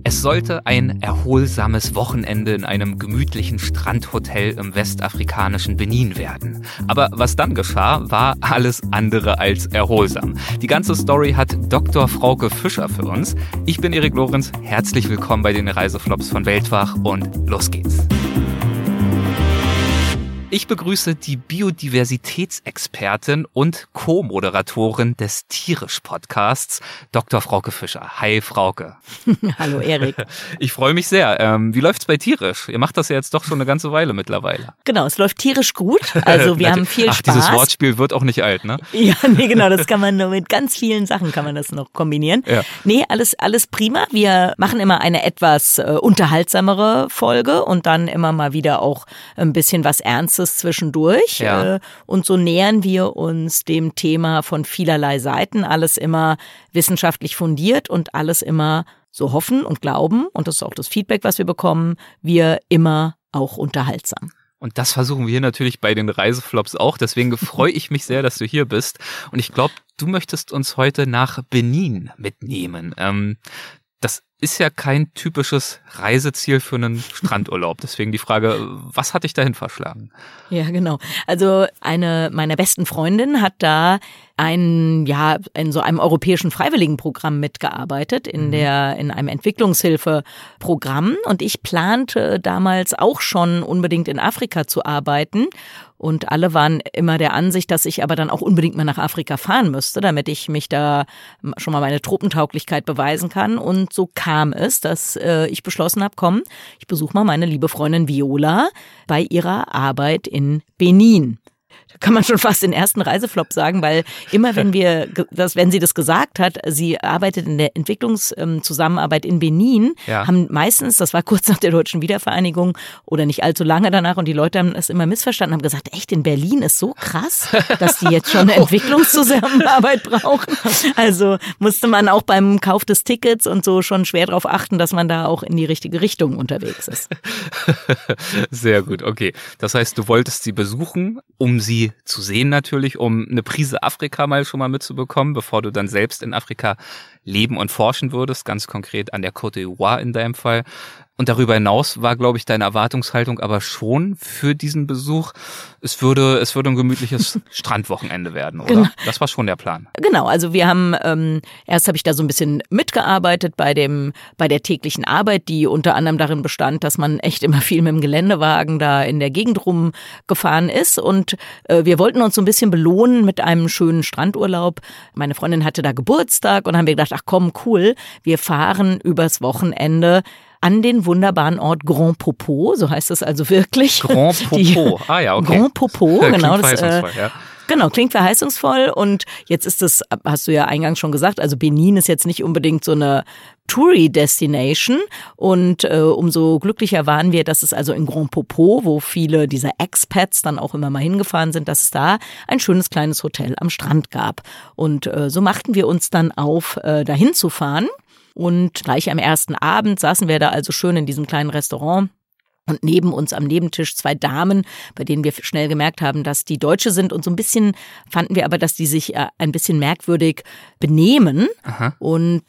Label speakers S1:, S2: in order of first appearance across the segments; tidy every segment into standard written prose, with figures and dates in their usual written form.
S1: Es sollte ein erholsames Wochenende in einem gemütlichen Strandhotel im westafrikanischen Benin werden. Aber was dann geschah, war alles andere als erholsam. Die ganze Story hat Dr. Frauke Fischer für uns. Ich bin Erik Lorenz, herzlich willkommen bei den Reiseflops von Weltwach und los geht's. Ich begrüße die Biodiversitätsexpertin und Co-Moderatorin des Tierisch-Podcasts, Dr. Frauke Fischer. Hi, Frauke.
S2: Hallo, Erik.
S1: Ich freue mich sehr. Wie läuft's bei Tierisch? Ihr macht das ja jetzt doch schon eine ganze Weile mittlerweile.
S2: Genau, es läuft tierisch gut. Also wir haben viel Spaß.
S1: Dieses Wortspiel wird auch nicht alt, ne?
S2: Ja, nee, genau, das kann man nur mit ganz vielen Sachen kann man das noch kombinieren.
S1: Ja.
S2: Nee, alles prima. Wir machen immer eine etwas unterhaltsamere Folge und dann immer mal wieder auch ein bisschen was Ernstes zwischendurch.
S1: Ja.
S2: Und so nähern wir uns dem Thema von vielerlei Seiten. Alles immer wissenschaftlich fundiert und alles immer so hoffen und glauben. Und das ist auch das Feedback, was wir bekommen. Wir immer auch unterhaltsam.
S1: Und das versuchen wir natürlich bei den Reiseflops auch. Deswegen freue ich mich sehr, dass du hier bist. Und ich glaube, du möchtest uns heute nach Benin mitnehmen. Das ist ja kein typisches Reiseziel für einen Strandurlaub. Deswegen die Frage, was hat dich dahin verschlagen?
S2: Ja, genau. Also eine meiner besten Freundinnen hat da in so einem europäischen Freiwilligenprogramm mitgearbeitet, in einem Entwicklungshilfeprogramm. Und ich plante damals auch schon unbedingt in Afrika zu arbeiten. Und alle waren immer der Ansicht, dass ich aber dann auch unbedingt mal nach Afrika fahren müsste, damit ich mich da schon mal meine Truppentauglichkeit beweisen kann. Und so kam es, dass ich beschlossen habe, komm, ich besuche mal meine liebe Freundin Viola bei ihrer Arbeit in Benin. Da kann man schon fast den ersten Reiseflop sagen, weil immer wenn sie das gesagt hat, sie arbeitet in der Entwicklungszusammenarbeit in Benin, haben meistens, das war kurz nach der deutschen Wiedervereinigung oder nicht allzu lange danach und die Leute haben das immer missverstanden, haben gesagt, echt, in Berlin ist so krass, dass die jetzt schon eine Entwicklungszusammenarbeit brauchen. Also musste man auch beim Kauf des Tickets und so schon schwer darauf achten, dass man da auch in die richtige Richtung unterwegs ist.
S1: Sehr gut, okay. Das heißt, du wolltest sie besuchen, um sie zu sehen natürlich, um eine Prise Afrika schon mal mitzubekommen, bevor du dann selbst in Afrika leben und forschen würdest, ganz konkret an der Côte d'Ivoire in deinem Fall. Und darüber hinaus war, glaube ich, deine Erwartungshaltung aber schon für diesen Besuch, es würde ein gemütliches Strandwochenende werden, oder? Genau. Das war schon der Plan.
S2: Genau, also wir haben, erst habe ich da so ein bisschen mitgearbeitet bei der täglichen Arbeit, die unter anderem darin bestand, dass man echt immer viel mit dem Geländewagen da in der Gegend rumgefahren ist und wir wollten uns so ein bisschen belohnen mit einem schönen Strandurlaub. Meine Freundin hatte da Geburtstag und haben wir gedacht, ach komm, cool, wir fahren übers Wochenende an den wunderbaren Ort Grand Popo, so heißt es also wirklich.
S1: Grand Popo, okay.
S2: Grand Popo, genau.
S1: Klingt verheißungsvoll, ja.
S2: Genau, klingt verheißungsvoll und jetzt ist es, hast du ja eingangs schon gesagt, also Benin ist jetzt nicht unbedingt so eine Touri-Destination und umso glücklicher waren wir, dass es also in Grand Popo, wo viele dieser Expats dann auch immer mal hingefahren sind, dass es da ein schönes kleines Hotel am Strand gab. Und so machten wir uns dann auf, dahin zu fahren. Und gleich am ersten Abend saßen wir da also schön in diesem kleinen Restaurant. Und neben uns am Nebentisch 2 Damen, bei denen wir schnell gemerkt haben, dass die Deutsche sind. Und so ein bisschen fanden wir aber, dass die sich ein bisschen merkwürdig benehmen. Aha. Und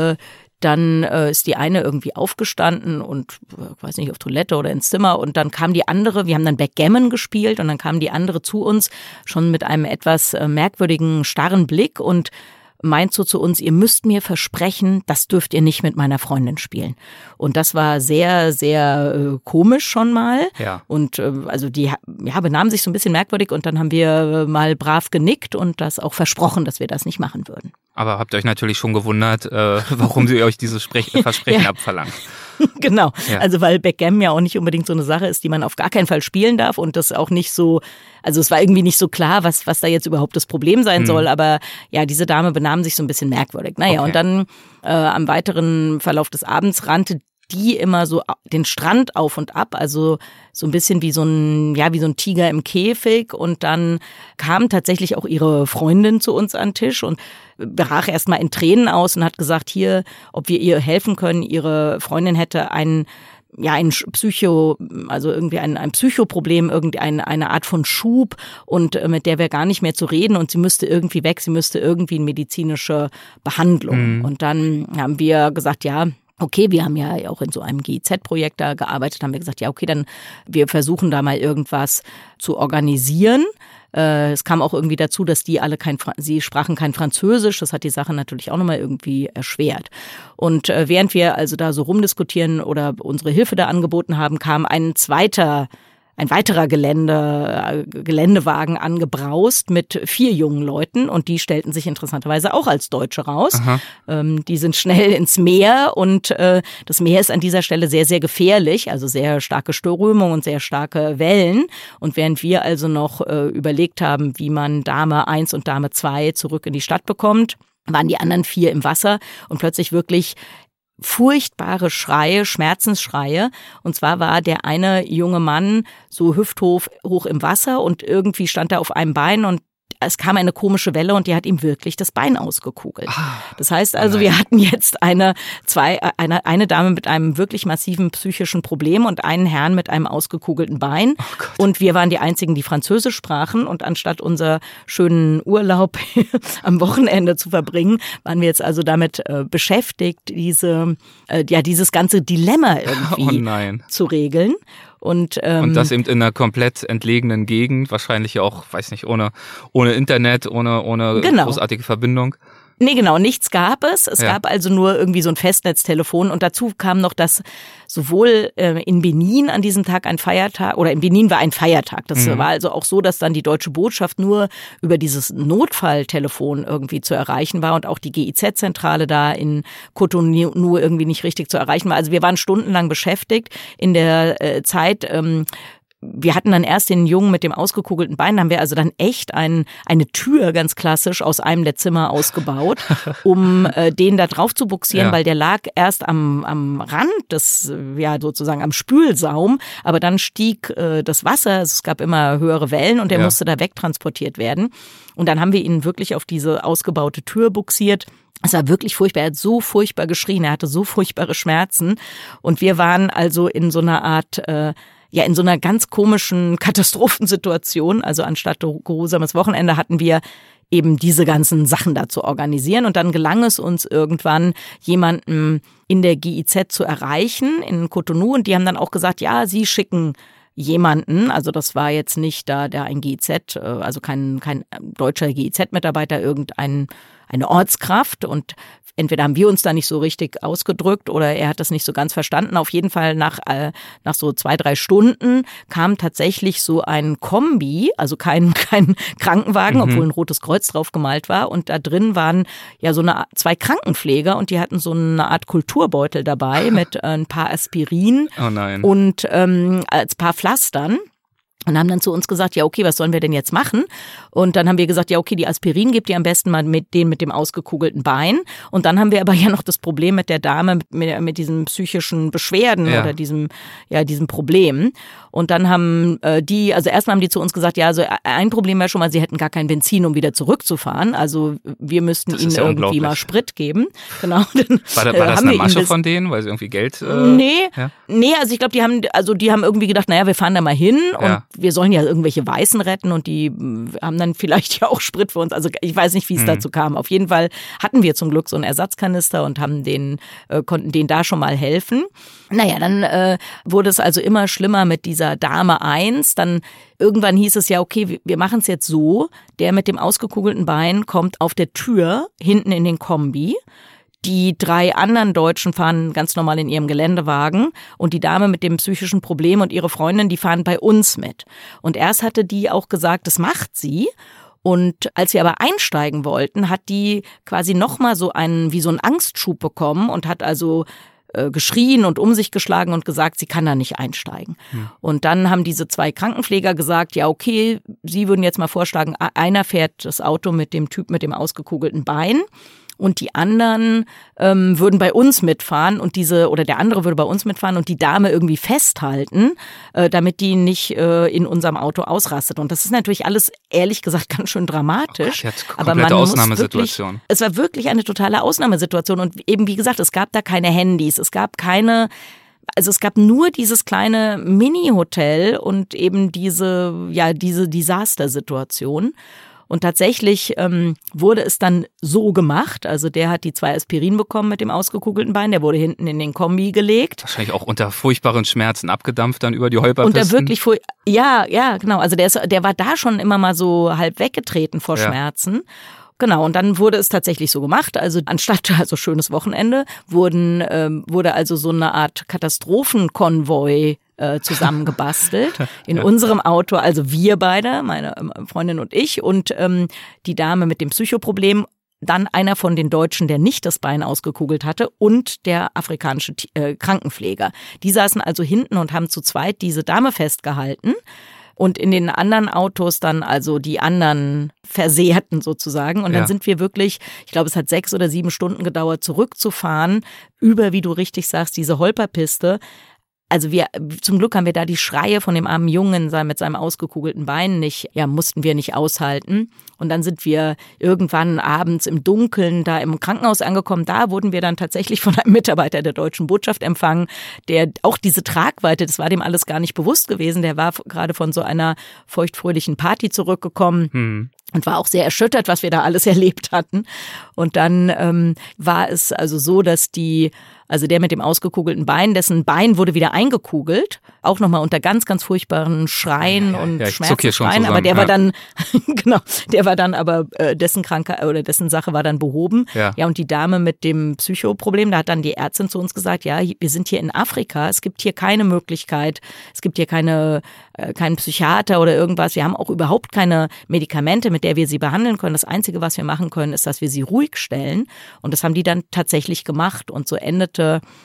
S2: dann ist die eine irgendwie aufgestanden und, ich weiß nicht, auf Toilette oder ins Zimmer. Und dann kam die andere, wir haben dann Backgammon gespielt. Und dann kam die andere zu uns, schon mit einem etwas merkwürdigen, starren Blick und meint so zu uns, ihr müsst mir versprechen, das dürft ihr nicht mit meiner Freundin spielen. Und das war sehr, sehr komisch schon mal. Ja. Und also die benahmen sich so ein bisschen merkwürdig und dann haben wir mal brav genickt und das auch versprochen, dass wir das nicht machen würden.
S1: Aber habt ihr euch natürlich schon gewundert, warum sie euch dieses Versprechen abverlangt.
S2: Genau, ja. Also weil Backgammon ja auch nicht unbedingt so eine Sache ist, die man auf gar keinen Fall spielen darf und das auch nicht so, also es war irgendwie nicht so klar, was da jetzt überhaupt das Problem sein soll, aber ja, diese Dame benahm sich so ein bisschen merkwürdig. Naja, okay. Und dann am weiteren Verlauf des Abends rannte die immer so den Strand auf und ab, also so ein bisschen wie so ein Tiger im Käfig und dann kam tatsächlich auch ihre Freundin zu uns an den Tisch und brach erstmal in Tränen aus und hat gesagt, hier, ob wir ihr helfen können. Ihre Freundin hätte ein Psychoproblem, irgendeine Art von Schub und mit der wäre gar nicht mehr zu reden und sie müsste irgendwie weg, sie müsste irgendwie in medizinische Behandlung. Und dann haben wir gesagt, ja, okay, wir haben ja auch in so einem GIZ-Projekt da gearbeitet, haben wir gesagt, ja okay, dann wir versuchen da mal irgendwas zu organisieren. Es kam auch irgendwie dazu, dass sie sprachen kein Französisch. Das hat die Sache natürlich auch nochmal irgendwie erschwert. Und während wir also da so rumdiskutieren oder unsere Hilfe da angeboten haben, kam ein weiterer Geländewagen angebraust mit 4 jungen Leuten und die stellten sich interessanterweise auch als Deutsche raus. Die sind schnell ins Meer und das Meer ist an dieser Stelle sehr, sehr gefährlich, also sehr starke Strömung und sehr starke Wellen. Und während wir also noch überlegt haben, wie man Dame 1 und Dame 2 zurück in die Stadt bekommt, waren die anderen 4 im Wasser und plötzlich wirklich furchtbare Schreie, Schmerzensschreie. Und zwar war der eine junge Mann so hüfthoch im Wasser und irgendwie stand er auf einem Bein und es kam eine komische Welle und die hat ihm wirklich das Bein ausgekugelt. Das heißt also, wir hatten jetzt eine Dame mit einem wirklich massiven psychischen Problem und einen Herrn mit einem ausgekugelten Bein. Und wir waren die einzigen, die Französisch sprachen. Und anstatt unser schönen Urlaub am Wochenende zu verbringen, waren wir jetzt also damit beschäftigt, dieses ganze Dilemma irgendwie zu regeln. Und
S1: das eben in einer komplett entlegenen Gegend, wahrscheinlich auch, weiß nicht, ohne Internet, ohne großartige Verbindung.
S2: Nee, genau, nichts gab es. Es gab also nur irgendwie so ein Festnetztelefon und dazu kam noch, dass sowohl in Benin an diesem Tag ein Feiertag, oder in Benin war ein Feiertag. Das war also auch so, dass dann die deutsche Botschaft nur über dieses Notfalltelefon irgendwie zu erreichen war und auch die GIZ-Zentrale da in Cotonou irgendwie nicht richtig zu erreichen war. Also wir waren stundenlang beschäftigt in der Zeit. Wir hatten dann erst den Jungen mit dem ausgekugelten Bein, haben wir also dann echt eine Tür ganz klassisch aus einem der Zimmer ausgebaut, um den da drauf zu buxieren, weil der lag erst am Rand des, sozusagen am Spülsaum, aber dann stieg das Wasser, also es gab immer höhere Wellen und der musste da wegtransportiert werden. Und dann haben wir ihn wirklich auf diese ausgebaute Tür buxiert. Es war wirklich furchtbar, er hat so furchtbar geschrien, er hatte so furchtbare Schmerzen und wir waren also in so einer Art in so einer ganz komischen Katastrophensituation. Also anstatt geruhsames Wochenende hatten wir eben diese ganzen Sachen da zu organisieren. Und dann gelang es uns irgendwann, jemanden in der GIZ zu erreichen, in Cotonou. Und die haben dann auch gesagt, ja, sie schicken jemanden, also das war jetzt nicht da der ein GIZ, also kein deutscher GIZ-Mitarbeiter, eine Ortskraft und entweder haben wir uns da nicht so richtig ausgedrückt oder er hat das nicht so ganz verstanden. Auf jeden Fall nach so 2-3 Stunden kam tatsächlich so ein Kombi, also kein Krankenwagen, obwohl ein rotes Kreuz drauf gemalt war und da drin waren ja so 2 Krankenpfleger und die hatten so eine Art Kulturbeutel dabei mit ein paar Aspirin und als paar Pflastern. Und haben dann zu uns gesagt, ja okay, was sollen wir denn jetzt machen? Und dann haben wir gesagt, ja okay, die Aspirin gebt ihr am besten mal mit dem ausgekugelten Bein. Und dann haben wir aber ja noch das Problem mit der Dame mit diesen psychischen Beschwerden oder diesem Problem. Und dann haben erstmal haben die zu uns gesagt, ja, also ein Problem wäre schon mal, sie hätten gar kein Benzin, um wieder zurückzufahren. Also wir müssten ihnen irgendwie mal Sprit geben. Genau.
S1: War das eine Masche von denen, weil sie irgendwie Geld?
S2: Nee, also ich glaube, die haben irgendwie gedacht, naja, wir fahren da mal hin und wir sollen ja irgendwelche Weißen retten und die haben dann vielleicht ja auch Sprit für uns. Also ich weiß nicht, wie es dazu kam. Auf jeden Fall hatten wir zum Glück so einen Ersatzkanister und haben konnten denen da schon mal helfen. Naja, dann wurde es also immer schlimmer mit dieser Dame 1. Dann irgendwann hieß es ja, okay, wir machen es jetzt so. Der mit dem ausgekugelten Bein kommt auf der Tür hinten in den Kombi. Die 3 anderen Deutschen fahren ganz normal in ihrem Geländewagen und die Dame mit dem psychischen Problem und ihre Freundin, die fahren bei uns mit. Und erst hatte die auch gesagt, das macht sie. Und als wir aber einsteigen wollten, hat die quasi nochmal so einen Angstschub bekommen und hat also geschrien und um sich geschlagen und gesagt, sie kann da nicht einsteigen. Und dann haben diese 2 Krankenpfleger gesagt, ja okay, sie würden jetzt mal vorschlagen, einer fährt das Auto mit dem Typ mit dem ausgekugelten Bein. Und die anderen würden bei uns mitfahren und der andere würde bei uns mitfahren und die Dame irgendwie festhalten, damit die nicht in unserem Auto ausrastet. Und das ist natürlich alles, ehrlich gesagt, ganz schön dramatisch.
S1: Aber man Ausnahmesituation.
S2: Es war wirklich eine totale Ausnahmesituation. Und eben, wie gesagt, es gab da keine Handys, es gab nur dieses kleine Mini-Hotel und eben diese Desastersituation. Und tatsächlich wurde es dann so gemacht, also der hat die 2 Aspirin bekommen mit dem ausgekugelten Bein, der wurde hinten in den Kombi gelegt.
S1: Wahrscheinlich auch unter furchtbaren Schmerzen abgedampft dann über die Holperpisten.
S2: Unter wirklich ja, genau, also der war da schon immer mal so halb weggetreten vor Schmerzen. Genau, und dann wurde es tatsächlich so gemacht, also anstatt, also schönes Wochenende, wurde also so eine Art Katastrophenkonvoi zusammengebastelt in unserem Auto, also wir beide, meine Freundin und ich und die Dame mit dem Psychoproblem, dann einer von den Deutschen, der nicht das Bein ausgekugelt hatte und der afrikanische Krankenpfleger. Die saßen also hinten und haben zu zweit diese Dame festgehalten. Und in den anderen Autos dann also die anderen Versehrten sozusagen. Und dann sind wir wirklich, ich glaube, es hat 6 oder 7 Stunden gedauert, zurückzufahren über, wie du richtig sagst, diese Holperpiste. Also zum Glück haben wir da die Schreie von dem armen Jungen mit seinem ausgekugelten Bein mussten wir nicht aushalten. Und dann sind wir irgendwann abends im Dunkeln da im Krankenhaus angekommen. Da wurden wir dann tatsächlich von einem Mitarbeiter der Deutschen Botschaft empfangen, der auch diese Tragweite, das war dem alles gar nicht bewusst gewesen. Der war gerade von so einer feuchtfröhlichen Party zurückgekommen. Und war auch sehr erschüttert, was wir da alles erlebt hatten. Und dann war es also so, dass der mit dem ausgekugelten Bein, dessen Bein wurde wieder eingekugelt, auch nochmal unter ganz, ganz furchtbaren Schreien und Schmerzensschreien, aber der war dann, genau, der war dann aber, dessen Krankheit oder dessen Sache war dann behoben. Ja, und die Dame mit dem Psychoproblem, da hat dann die Ärztin zu uns gesagt, ja, wir sind hier in Afrika, es gibt hier keine Möglichkeit, es gibt hier keinen Psychiater oder irgendwas, wir haben auch überhaupt keine Medikamente, mit der wir sie behandeln können. Das Einzige, was wir machen können, ist, dass wir sie ruhig stellen. Und das haben die dann tatsächlich gemacht. Und so endete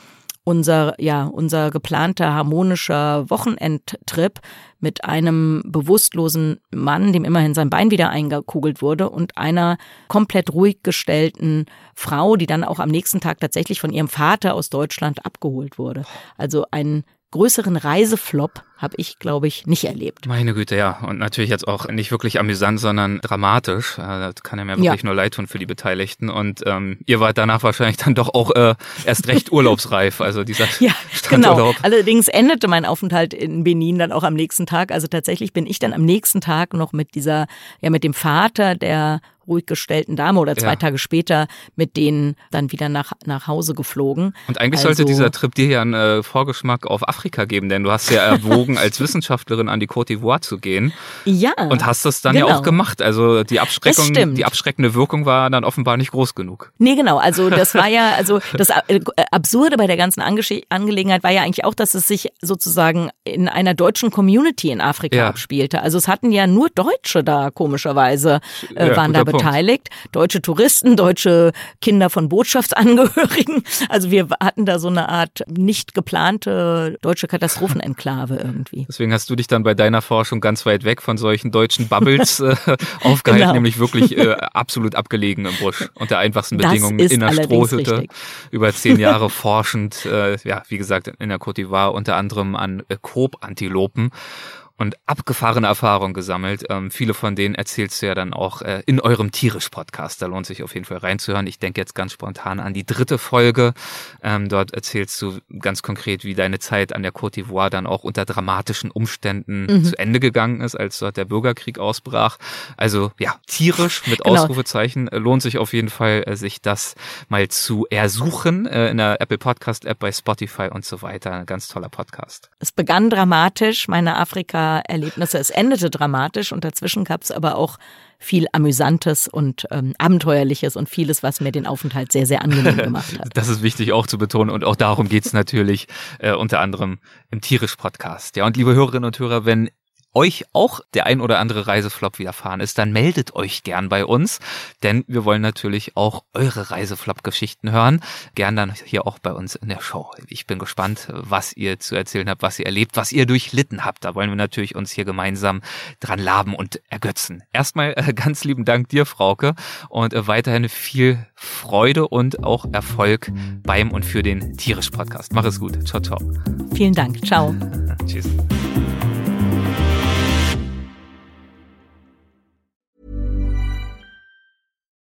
S2: unser geplanter harmonischer Wochenendtrip mit einem bewusstlosen Mann, dem immerhin sein Bein wieder eingekugelt wurde, und einer komplett ruhig gestellten Frau, die dann auch am nächsten Tag tatsächlich von ihrem Vater aus Deutschland abgeholt wurde. Also einen größeren Reiseflop habe ich, glaube ich, nicht erlebt.
S1: Meine Güte, ja. Und natürlich jetzt auch nicht wirklich amüsant, sondern dramatisch. Das kann ja mir wirklich nur leid tun für die Beteiligten. Und ihr wart danach wahrscheinlich dann doch auch erst recht urlaubsreif. Also dieser Strandurlaub.
S2: Genau. Allerdings endete mein Aufenthalt in Benin dann auch am nächsten Tag. Also tatsächlich bin ich dann am nächsten Tag noch mit dem Vater der ruhig gestellten Dame oder 2 Tage später mit denen dann wieder nach Hause geflogen.
S1: Und eigentlich sollte dieser Trip dir ja einen Vorgeschmack auf Afrika geben, denn du hast ja erwogen, als Wissenschaftlerin an die Côte d'Ivoire zu gehen. Ja. Und hast das dann ja auch gemacht. Also die abschreckende Wirkung war dann offenbar nicht groß genug.
S2: Nee, genau. Also das war ja, das Absurde bei der ganzen Angelegenheit war ja eigentlich auch, dass es sich sozusagen in einer deutschen Community in Afrika abspielte. Also es hatten ja nur Deutsche da, komischerweise, waren da beteiligt. Deutsche Touristen, deutsche Kinder von Botschaftsangehörigen. Also wir hatten da so eine Art nicht geplante deutsche Katastrophenenklave irgendwie.
S1: Deswegen hast du dich dann bei deiner Forschung ganz weit weg von solchen deutschen Bubbles aufgehalten, nämlich wirklich absolut abgelegen im Busch unter einfachsten Bedingungen in einer Strohhütte. Über 10 Jahre forschend, wie gesagt, in der Côte d'Ivoire unter anderem an Kobantilopen. Und abgefahrene Erfahrungen gesammelt. Viele von denen erzählst du ja dann auch in eurem Tierisch-Podcast. Da lohnt sich auf jeden Fall reinzuhören. Ich denke jetzt ganz spontan an die 3. Folge. Dort erzählst du ganz konkret, wie deine Zeit an der Côte d'Ivoire dann auch unter dramatischen Umständen zu Ende gegangen ist, als dort der Bürgerkrieg ausbrach. Also tierisch mit Ausrufezeichen. Lohnt sich auf jeden Fall, sich das mal zu ersuchen in der Apple Podcast-App, bei Spotify und so weiter. Ein ganz toller Podcast.
S2: Es begann dramatisch, meine Afrika-Erlebnisse. Es endete dramatisch und dazwischen gab es aber auch viel Amüsantes und Abenteuerliches und vieles, was mir den Aufenthalt sehr, sehr angenehm gemacht hat.
S1: Das ist wichtig auch zu betonen und auch darum geht's natürlich unter anderem im Tierisch-Podcast. Ja, und liebe Hörerinnen und Hörer, wenn euch auch der ein oder andere Reiseflop widerfahren ist, dann meldet euch gern bei uns, denn wir wollen natürlich auch eure Reiseflop-Geschichten hören. Gern dann hier auch bei uns in der Show. Ich bin gespannt, was ihr zu erzählen habt, was ihr erlebt, was ihr durchlitten habt. Da wollen wir natürlich uns hier gemeinsam dran laben und ergötzen. Erstmal ganz lieben Dank dir, Frauke, und weiterhin viel Freude und auch Erfolg beim und für den Tierisch-Podcast. Mach es gut. Ciao, ciao.
S2: Vielen Dank. Ciao.
S1: Tschüss.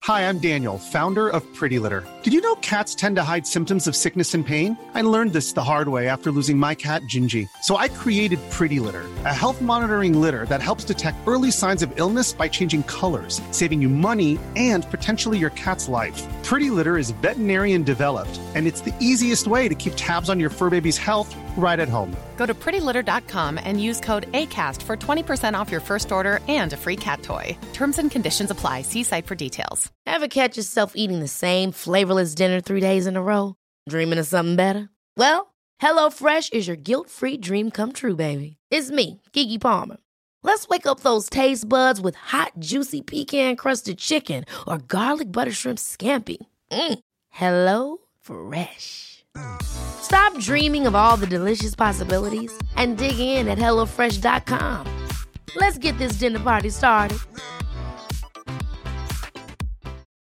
S3: Hi, I'm Daniel, founder of Pretty Litter. Did you know cats tend to hide symptoms of sickness and pain? I learned this the hard way after losing my cat, Gingy. So I created Pretty Litter, a health monitoring litter that helps detect early signs of illness by changing colors, saving you money and potentially your cat's life. Pretty Litter is veterinarian developed, and it's the easiest way to keep tabs on your fur baby's health right at home.
S4: Go to prettylitter.com and use code ACAST for 20% off your first order and a free cat toy. Terms and conditions apply. See site for details.
S5: Ever catch yourself eating the same flavorless dinner 3 days in a row? Dreaming of something better? Well, HelloFresh is your guilt-free dream come true, baby. It's me, Keke Palmer. Let's wake up those taste buds with hot, juicy pecan-crusted chicken or garlic butter shrimp scampi. Hello Fresh. Stop dreaming of all the delicious possibilities and dig in at HelloFresh.com. Let's get this dinner party started.